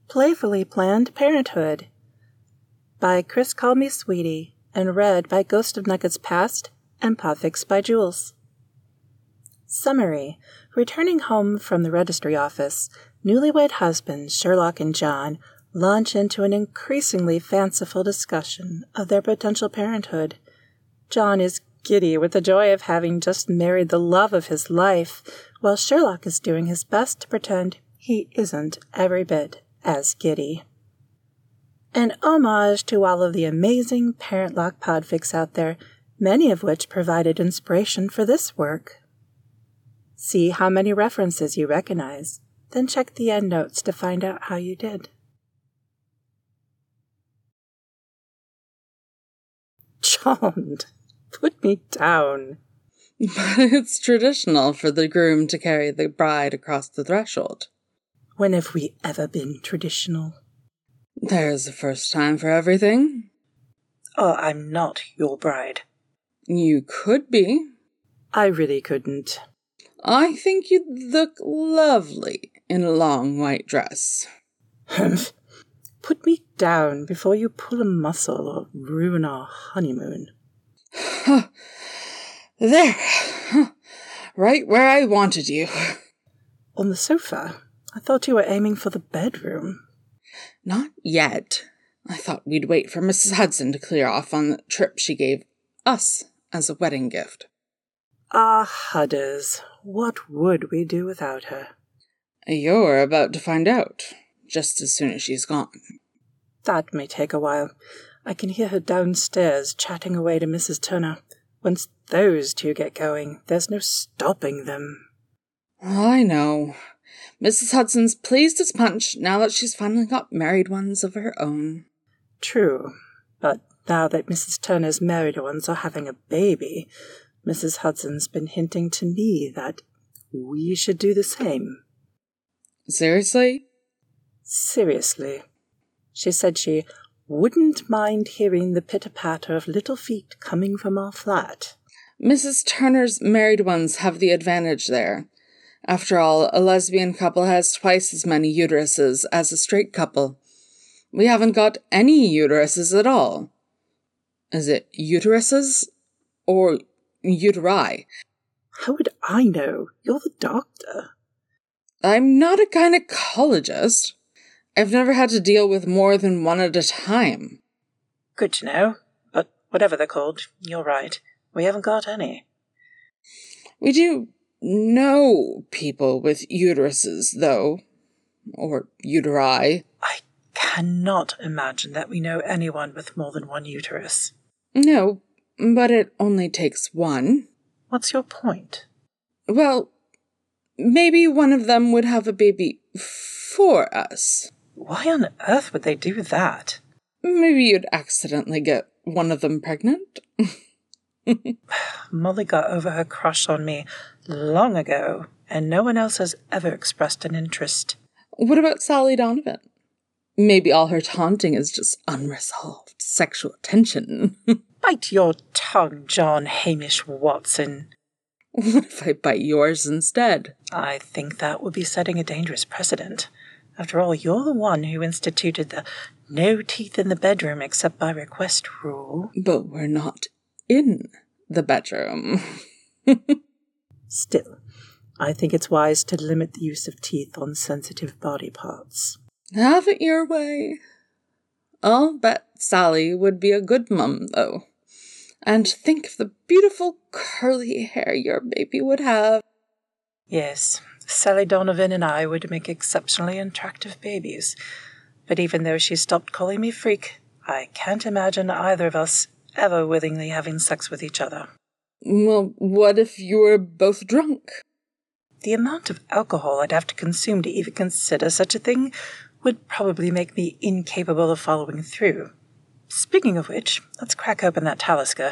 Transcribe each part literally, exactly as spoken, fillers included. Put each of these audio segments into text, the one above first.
Playfully Planned Parenthood by Chris Call Me Sweetie and read by Ghost of Nuggets Past and Podfix by Jules. Summary. Returning home from the registry office, newlywed husbands Sherlock and John launch into an increasingly fanciful discussion of their potential parenthood. John is giddy with the joy of having just married the love of his life, while Sherlock is doing his best to pretend he isn't every bit as giddy. An homage to all of the amazing Parent Lock podfics out there, many of which provided inspiration for this work. See how many references you recognize, then check the endnotes to find out how you did. John, put me down. But it's traditional for the groom to carry the bride across the threshold. When have we ever been traditional? There's a first time for everything. Oh, I'm not your bride. You could be. I really couldn't. I think you'd look lovely in a long white dress. Humph. Put me down before you pull a muscle or ruin our honeymoon. There. Right where I wanted you. On the sofa? I thought you were aiming for the bedroom. Not yet. I thought we'd wait for Missus Hudson to clear off on the trip she gave us as a wedding gift. Ah, Hudders. What would we do without her? You're about to find out, just as soon as she's gone. That may take a while. I can hear her downstairs chatting away to Missus Turner. Once those two get going, there's no stopping them. I know. Missus Hudson's pleased as punch now that she's finally got married ones of her own. True, but now that Missus Turner's married ones are having a baby, Missus Hudson's been hinting to me that we should do the same. Seriously? Seriously. She said she wouldn't mind hearing the pitter-patter of little feet coming from our flat. Missus Turner's married ones have the advantage there. After all, a lesbian couple has twice as many uteruses as a straight couple. We haven't got any uteruses at all. Is it uteruses or uteri? How would I know? You're the doctor. I'm not a gynecologist. I've never had to deal with more than one at a time. Good to know. But whatever they're called, you're right. We haven't got any. We do know people with uteruses, though. Or uteri. I cannot imagine that we know anyone with more than one uterus. No, but it only takes one. What's your point? Well, maybe one of them would have a baby for us. Why on earth would they do that? Maybe you'd accidentally get one of them pregnant. Molly got over her crush on me long ago, and no one else has ever expressed an interest. What about Sally Donovan? Maybe all her taunting is just unresolved sexual tension. Bite your tongue, John Hamish Watson. What if I bite yours instead? I think that would be setting a dangerous precedent. After all, you're the one who instituted the no teeth in the bedroom except by request rule. But we're not in the bedroom. Still, I think it's wise to limit the use of teeth on sensitive body parts. Have it your way. I'll bet Sally would be a good mum, though. And think of the beautiful curly hair your baby would have. Yes, Sally Donovan and I would make exceptionally attractive babies. But even though she stopped calling me freak, I can't imagine either of us ever willingly having sex with each other. Well, what if you were both drunk? The amount of alcohol I'd have to consume to even consider such a thing would probably make me incapable of following through. Speaking of which, let's crack open that Talisker.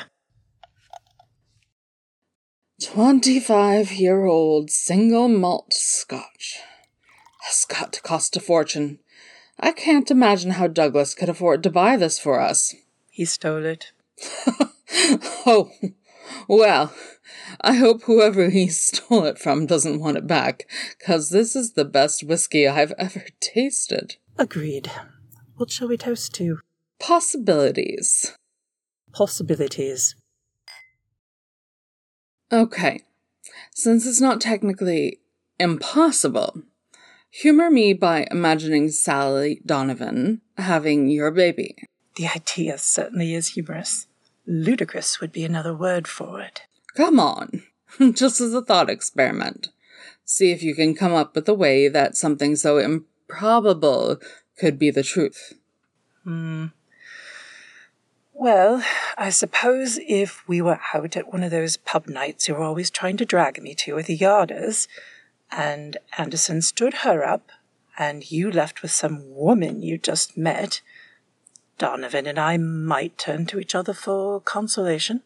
Twenty-five-year-old single malt scotch. That's got to cost a fortune. I can't imagine how Douglas could afford to buy this for us. He stole it. Oh, well, I hope whoever he stole it from doesn't want it back, 'cause this is the best whiskey I've ever tasted. Agreed. What shall we toast to? Possibilities. Possibilities. Okay. Since it's not technically impossible, humor me by imagining Sally Donovan having your baby. The idea certainly is humorous. Ludicrous would be another word for it. Come on. Just as a thought experiment. See if you can come up with a way that something so improbable could be the truth. Hmm. Well, I suppose if we were out at one of those pub nights you're always trying to drag me to with the Yarders, and Anderson stood her up, and you left with some woman you just met, Donovan and I might turn to each other for consolation.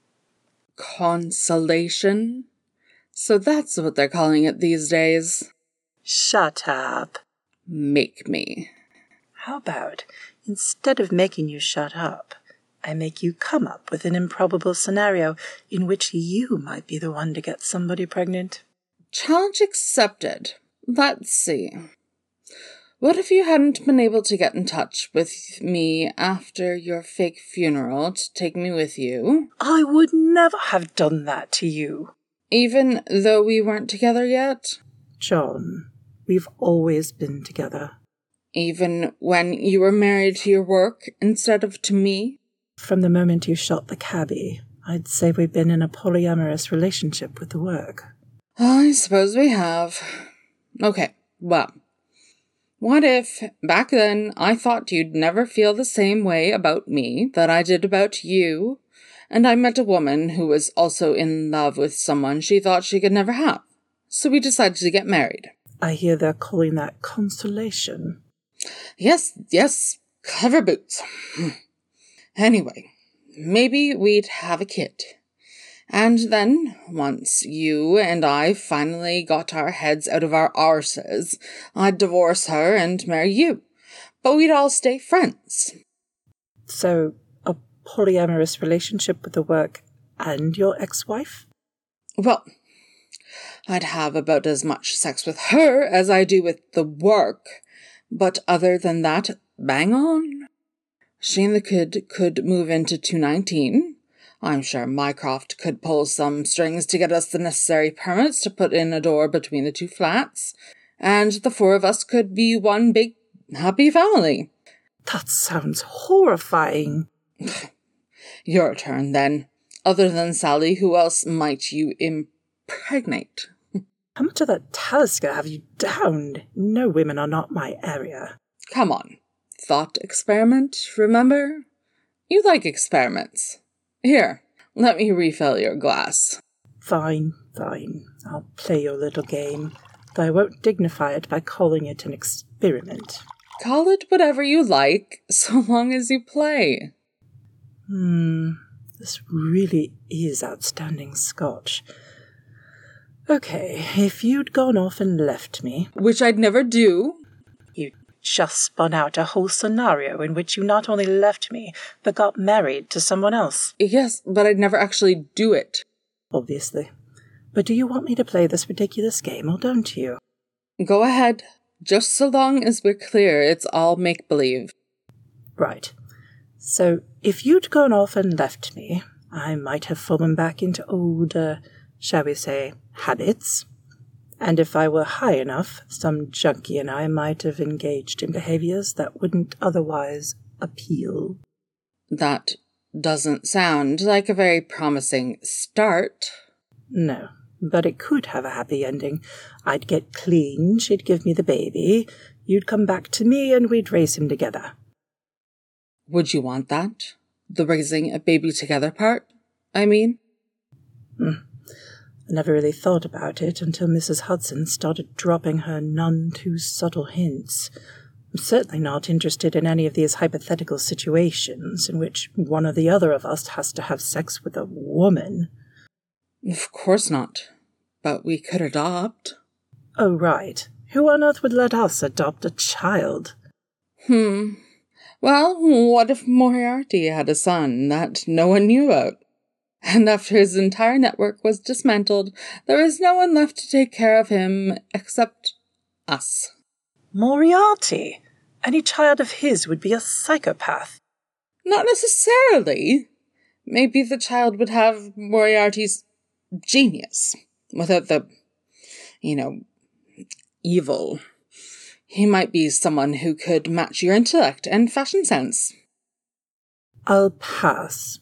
Consolation? So that's what they're calling it these days. Shut up. Make me. How about, instead of making you shut up, I make you come up with an improbable scenario in which you might be the one to get somebody pregnant? Challenge accepted. Let's see. What if you hadn't been able to get in touch with me after your fake funeral to take me with you? I would never have done that to you. Even though we weren't together yet? John, we've always been together. Even when you were married to your work instead of to me? From the moment you shot the cabbie, I'd say we've been in a polyamorous relationship with the work. I suppose we have. Okay, well, what if, back then, I thought you'd never feel the same way about me that I did about you, and I met a woman who was also in love with someone she thought she could never have, so we decided to get married. I hear they're calling that consolation. Yes, yes, clever boots. Anyway, maybe we'd have a kid. And then, once you and I finally got our heads out of our arses, I'd divorce her and marry you. But we'd all stay friends. So, a polyamorous relationship with the work and your ex-wife? Well, I'd have about as much sex with her as I do with the work. But other than that, bang on. She and the kid could move into two nineteen. I'm sure Mycroft could pull some strings to get us the necessary permits to put in a door between the two flats, and the four of us could be one big, happy family. That sounds horrifying. Your turn, then. Other than Sally, who else might you impregnate? How much of that Talisker have you downed? No women are not my area. Come on. Thought experiment, remember? You like experiments. Here, let me refill your glass. Fine, fine. I'll play your little game, though I won't dignify it by calling it an experiment. Call it whatever you like, so long as you play. Hmm, this really is outstanding scotch. Okay, if you'd gone off and left me... Which I'd never do. You just spun out a whole scenario in which you not only left me, but got married to someone else. Yes, but I'd never actually do it. Obviously. But do you want me to play this ridiculous game, or don't you? Go ahead. Just so long as we're clear it's all make-believe. Right. So, if you'd gone off and left me, I might have fallen back into old, uh, shall we say, habits. And if I were high enough, some junkie and I might have engaged in behaviors that wouldn't otherwise appeal. That doesn't sound like a very promising start. No, but it could have a happy ending. I'd get clean, she'd give me the baby, you'd come back to me, and we'd raise him together. Would you want that? The raising a baby together part, I mean? Hmm. I never really thought about it until Missus Hudson started dropping her none-too-subtle hints. I'm certainly not interested in any of these hypothetical situations in which one or the other of us has to have sex with a woman. Of course not. But we could adopt. Oh, right. Who on earth would let us adopt a child? Hmm. Well, what if Moriarty had a son that no one knew about? And after his entire network was dismantled, there was no one left to take care of him except us. Moriarty? Any child of his would be a psychopath. Not necessarily. Maybe the child would have Moriarty's genius, without the, you know, evil. He might be someone who could match your intellect and fashion sense. I'll pass.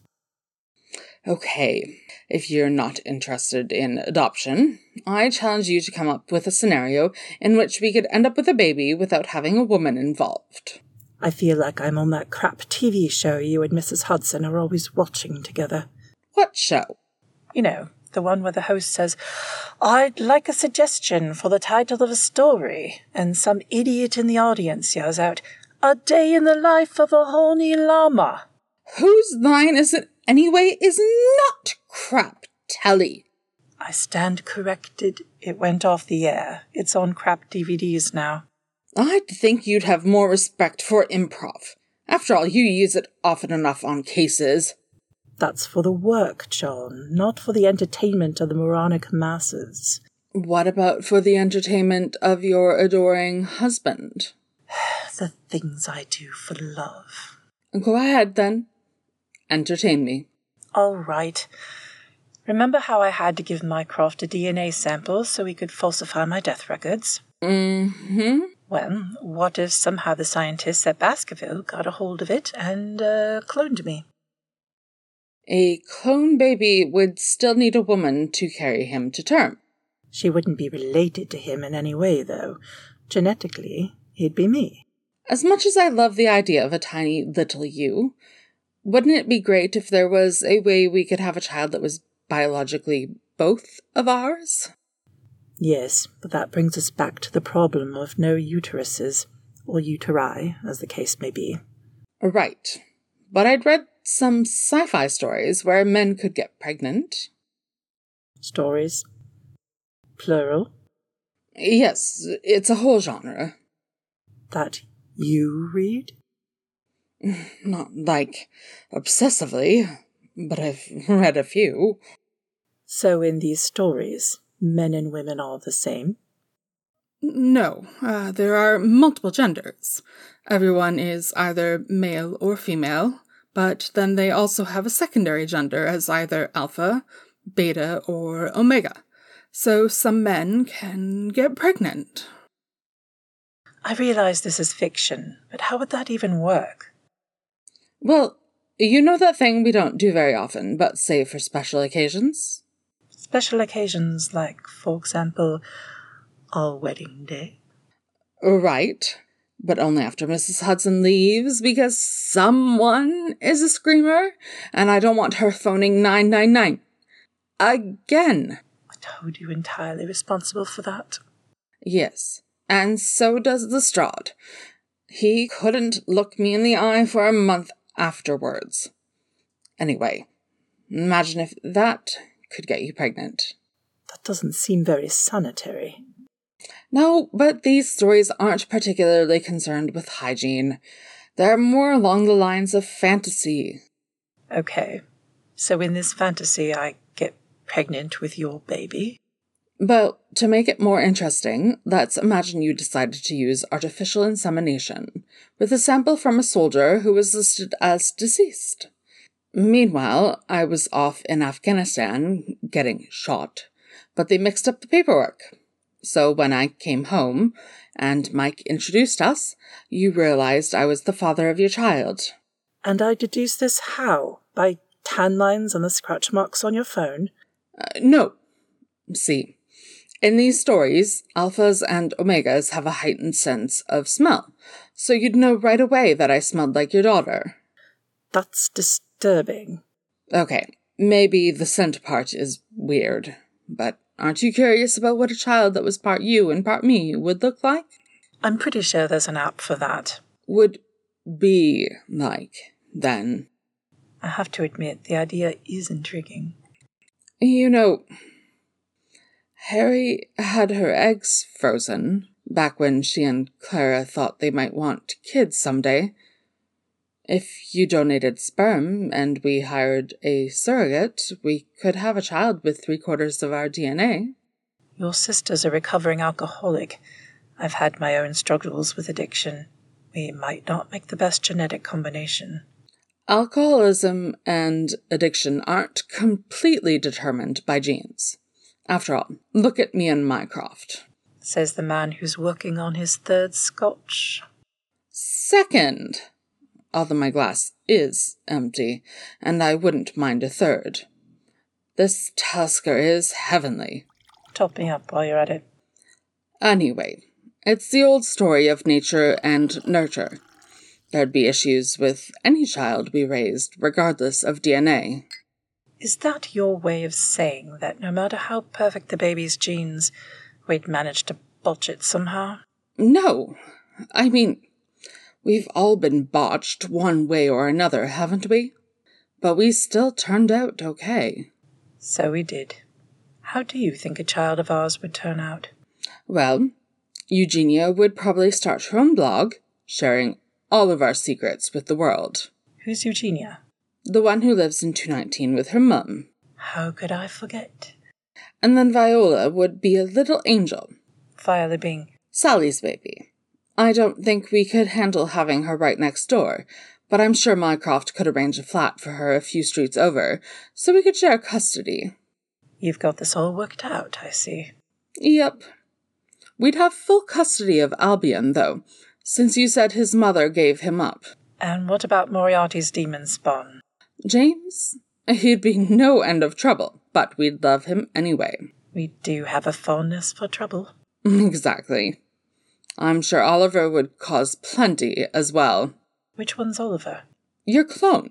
Okay, if you're not interested in adoption, I challenge you to come up with a scenario in which we could end up with a baby without having a woman involved. I feel like I'm on that crap T V show you and Missus Hudson are always watching together. What show? You know, the one where the host says, "I'd like a suggestion for the title of a story," and some idiot in the audience yells out, "A day in the life of a horny llama." Whose line is it anyway is not crap telly. I stand corrected. It went off the air. It's on crap D V Ds now. I'd think you'd have more respect for improv. After all, you use it often enough on cases. That's for the work, John, not for the entertainment of the moronic masses. What about for the entertainment of your adoring husband? The things I do for love. Go ahead, then. Entertain me. All right. Remember how I had to give Mycroft a D N A sample so he could falsify my death records? Mm-hmm. Well, what if somehow the scientists at Baskerville got a hold of it and uh, cloned me? A clone baby would still need a woman to carry him to term. She wouldn't be related to him in any way, though. Genetically, he'd be me. As much as I love the idea of a tiny little you, wouldn't it be great if there was a way we could have a child that was biologically both of ours? Yes, but that brings us back to the problem of no uteruses, or uteri, as the case may be. Right. But I'd read some sci-fi stories where men could get pregnant. Stories? Plural? Yes, it's a whole genre. That you read? Not, like, obsessively, but I've read a few. So in these stories, men and women are the same? No, uh, there are multiple genders. Everyone is either male or female, but then they also have a secondary gender as either alpha, beta, or omega. So some men can get pregnant. I realize this is fiction, but how would that even work? Well, you know that thing we don't do very often, but save for special occasions? Special occasions like, for example, our wedding day? Right, but only after Missus Hudson leaves, because someone is a screamer, and I don't want her phoning nine nine nine. Again. I told you entirely responsible for that. Yes, and so does Lestrade. He couldn't look me in the eye for a month afterwards. Anyway, imagine if that could get you pregnant. That doesn't seem very sanitary. No, but these stories aren't particularly concerned with hygiene. They're more along the lines of fantasy. Okay, so in this fantasy I get pregnant with your baby? But to make it more interesting, let's imagine you decided to use artificial insemination with a sample from a soldier who was listed as deceased. Meanwhile, I was off in Afghanistan getting shot, but they mixed up the paperwork. So when I came home and Mike introduced us, you realized I was the father of your child. And I deduce this how? By tan lines and the scratch marks on your phone? Uh, no. See, in these stories, alphas and omegas have a heightened sense of smell, so you'd know right away that I smelled like your daughter. That's disturbing. Okay, maybe the scent part is weird, but aren't you curious about what a child that was part you and part me would look like? I'm pretty sure there's an app for that. Would be like, then. I have to admit, the idea is intriguing. You know, Harry had her eggs frozen back when she and Clara thought they might want kids someday. If you donated sperm and we hired a surrogate, we could have a child with three-quarters of our D N A. Your sister's a recovering alcoholic. I've had my own struggles with addiction. We might not make the best genetic combination. Alcoholism and addiction aren't completely determined by genes. After all, look at me and Mycroft. Says the man who's working on his third scotch. Second, although my glass is empty, and I wouldn't mind a third. This Tusker is heavenly. Top me up while you're at it. Anyway, it's the old story of nature and nurture. There'd be issues with any child we raised, regardless of D N A. Is that your way of saying that no matter how perfect the baby's genes, we'd manage to botch it somehow? No. I mean, we've all been botched one way or another, haven't we? But we still turned out okay. So we did. How do you think a child of ours would turn out? Well, Eugenia would probably start her own blog, sharing all of our secrets with the world. Who's Eugenia? The one who lives in two nineteen with her mum. How could I forget? And then Viola would be a little angel. Viola being? Sally's baby. I don't think we could handle having her right next door, but I'm sure Mycroft could arrange a flat for her a few streets over, so we could share custody. You've got this all worked out, I see. Yep. We'd have full custody of Albion, though, since you said his mother gave him up. And what about Moriarty's demon spawn? James? He'd be no end of trouble, but we'd love him anyway. We do have a fondness for trouble. Exactly. I'm sure Oliver would cause plenty as well. Which one's Oliver? Your clone.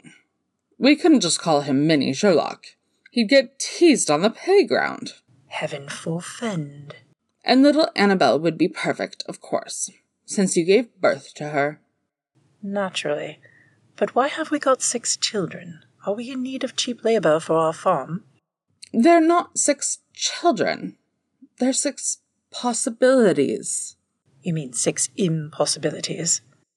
We couldn't just call him Mini Sherlock. He'd get teased on the playground. Heaven forfend. And little Annabelle would be perfect, of course, since you gave birth to her. Naturally. But why have we got six children? Are we in need of cheap labor for our farm? They're not six children. They're six possibilities. You mean six impossibilities?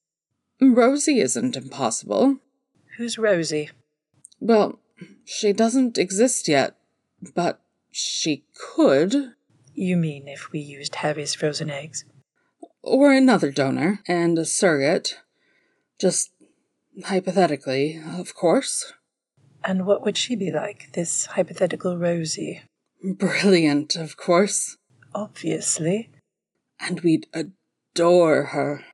Rosie isn't impossible. Who's Rosie? Well, she doesn't exist yet, but she could. You mean if we used Harry's frozen eggs? Or another donor and a surrogate. Just hypothetically, of course. And what would she be like, this hypothetical Rosie? Brilliant, of course. Obviously. And we'd adore her.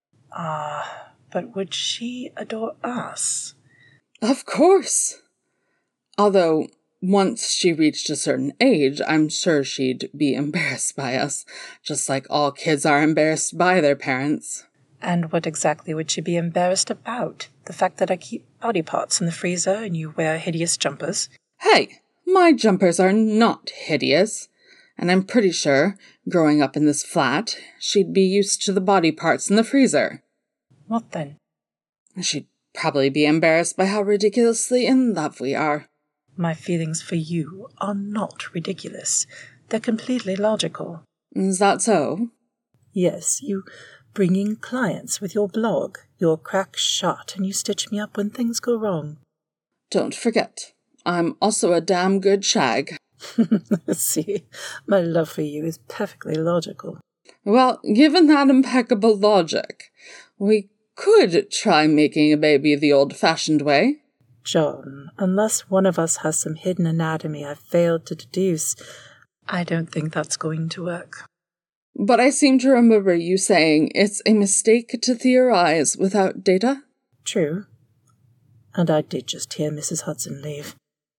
Ah, but would she adore us? Of course. Although, once she reached a certain age, I'm sure she'd be embarrassed by us, just like all kids are embarrassed by their parents. And what exactly would she be embarrassed about? The fact that I keep body parts in the freezer and you wear hideous jumpers? Hey, my jumpers are not hideous. And I'm pretty sure, growing up in this flat, she'd be used to the body parts in the freezer. What then? She'd probably be embarrassed by how ridiculously in love we are. My feelings for you are not ridiculous. They're completely logical. Is that so? Yes, you bring in clients with your blog. You're crack shot and you stitch me up when things go wrong. Don't forget, I'm also a damn good shag. See, my love for you is perfectly logical. Well, given that impeccable logic, we could try making a baby the old-fashioned way. John, unless one of us has some hidden anatomy I've failed to deduce, I don't think that's going to work. But I seem to remember you saying it's a mistake to theorize without data? True. And I did just hear Missus Hudson leave.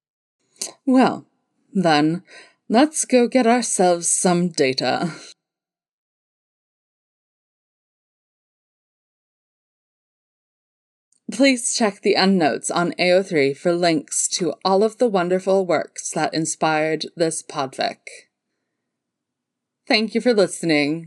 Well, then, let's go get ourselves some data. Please check the endnotes on A O three for links to all of the wonderful works that inspired this podfic. Thank you for listening.